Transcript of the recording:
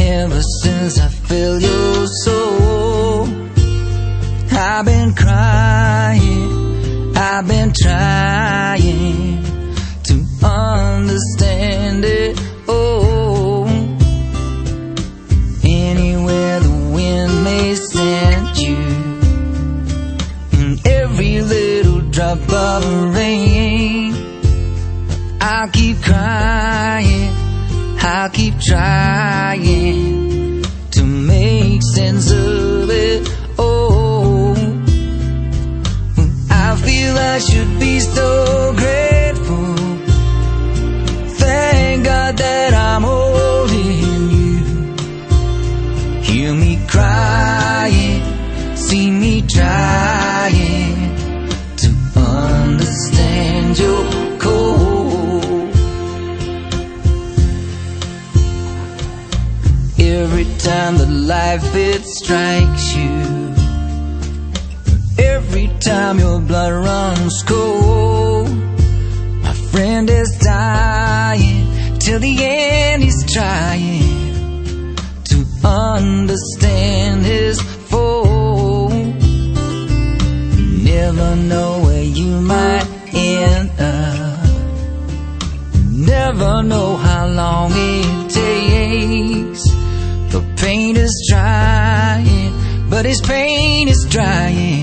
Ever since I felt your soul, I've been crying, I've been trying to understand it. Oh, anywhere the wind may send you, in every little drop of rain, I'll keep crying, I'll keep trying to make sense of it. Oh, I feel I should be so grateful. Thank God that I'm holding you. Hear me crying, see me trying to understand your cold. Every time that life it strikes you, every time your blood runs cold, my friend is dying, till the end he's trying to understand his foe. Never know where you might end up, never know how long it takes. The pain is drying, but his pain is drying